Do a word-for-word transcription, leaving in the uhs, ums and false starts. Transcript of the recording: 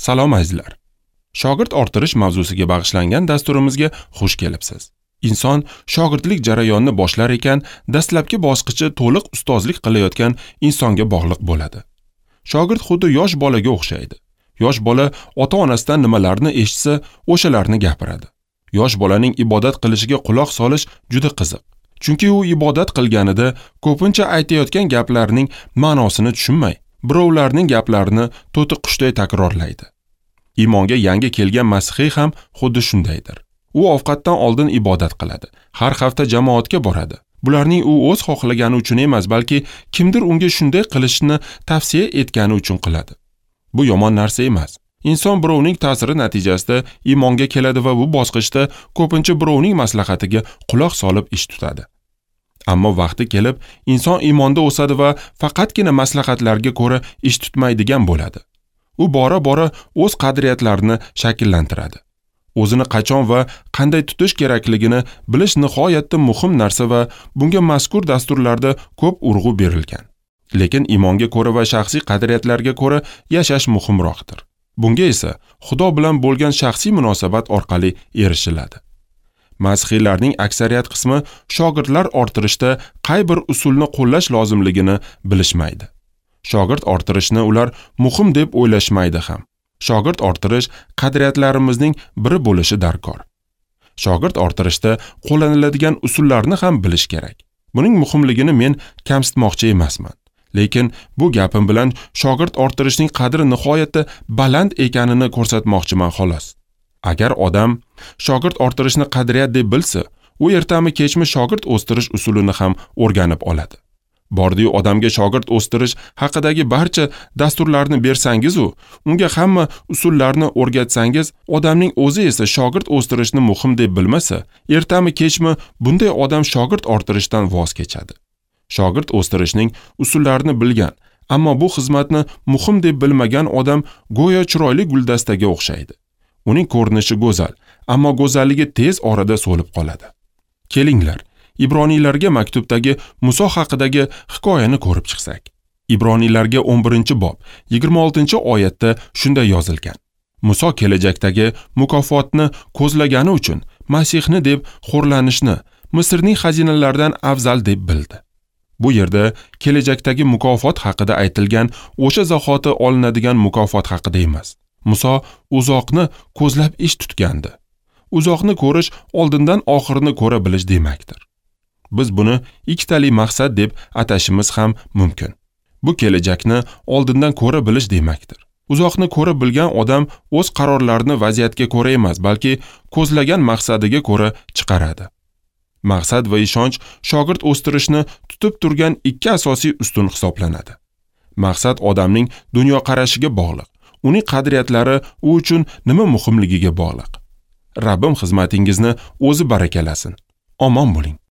Salom azizlar. Shogird orttirish mavzusiga bag'ishlangan dasturimizga xush kelibsiz. Inson shogirdlik jarayonini boshlar ekan, dastlabki bosqichi to'liq ustozlik qilayotgan insonga bog'liq bo'ladi. Shogird xuddi yosh bolaga o'xshaydi. Yosh bola ota-onasidan nimalarni eshitsa, o'shalarni gapiradi. Yosh bolaning ibodat qilishiga quloq solish juda qiziq. Chunki u ibodat qilganida ko'pincha aytayotgan gaplarining ma'nosini tushunmay, birovlarning gaplarini to'ti qushday takrorlaydi. Iymonga yangi kelgan Masihiy ham xuddi shundaydir. U ovqatdan oldin ibodat qiladi. Har hafta jamoatga boradi. Bularning u o'z xohlagani uchun emas, balki kimdir unga shunday qilishni tavsiya etgani uchun qiladi. Bu yomon narsa emas. Inson birovning ta'siri natijasida iymonga keladi va bu bosqichda ko'pincha birovning maslahatiga quloq solib ish tutadi. Ammo vaqti kelib, inson iymonda o'sadi va faqatgina maslahatlarga ko'ra ish tutmaydigan bo'ladi. U bora-bora o'z qadriyatlarini shakllantiradi. O'zini qachon va qanday tutish kerakligini bilish nihoyatda muhim narsa va bunga mazkur dasturlarda ko'p urg'u berilgan. Lekin iymonga ko'ra va shaxsiy qadriyatlarga ko'ra yashash muhimroqdir. Bunga esa Xudo bilan bo'lgan shaxsiy munosabat orqali erishiladi. Masihiylarning aksariyat qismi shogirdlar orttirishda qay bir usulni qo'llash lozimligini bilishmaydi. Shogird orttirishni ular muhim deb o'ylashmaydi ham. Shogird orttirish qadriyatlarimizning biri bo'lishi darkor. Shogird orttirishda qo'llaniladigan usullarni ham bilish kerak. Buning muhimligini men kamsitmoqchi emasman. Lekin bu gapim bilan shogird orttirishning qadri nihoyatda baland ekanini ko'rsatmoqchiman xolos. Agar odam shogird orttirishni qadriyat deb bilsa, u ertami kechmi shogird o'stirish usulini ham o'rganib oladi. Bordiyu odamga shogird o'stirish haqidagi barcha dasturlarni bersangiz u, unga hamma usullarni o'rgatsangiz, odamning o'zi esa shogird o'stirishni muhim deb bilmasa, ertami kechmi bunday odam shogird orttirishdan voz kechadi. Shogird o'stirishning usullarini bilgan, ammo bu xizmatni muhim deb bilmagan odam go'yo chiroyli guldastaga o'xshaydi. Uning ko'rinishi go'zal, ammo go'zalligi tez orada so'lib qoladi. Kelinglar, Ibroniylarga maktubdagi Muso haqidagi hikoyani ko'rib chiqsak. Ibroniylarga o'n birinchi bob, yigirma oltinchi oyatda shunday yozilgan. Muso kelajakdagi mukofotni ko'zlagani uchun Masihni deb xo'rlanishni Misrning xazinalaridan afzal deb bildi. Bu yerda kelajakdagi mukofot haqida aytilgan o'sha zahoti olinadigan mukofot haqida emas. Muso uzoqni ko'zlab ish tutgandi. Uzoqni ko'rish oldindan oxirini ko'ra bilish demakdir. Biz buni ikkitali maqsad deb atashimiz ham mumkin. Bu kelajakni oldindan ko'ra bilish demakdir. Uzoqni ko'ra bilgan odam o'z qarorlarini vaziyatga ko'ra emas, balki ko'zlagan maqsadiga ko'ra chiqaradi. Maqsad va ishonch shogird o'stirishni tutib turgan ikki asosiy ustun hisoblanadi. Maqsad odamning dunyoqarashiga bog'liq. Uning qadriyatlari u uchun nima muhimligiga bog'liq. Rabbim xizmatingizni o'zi barakalasin. Omon bo'ling.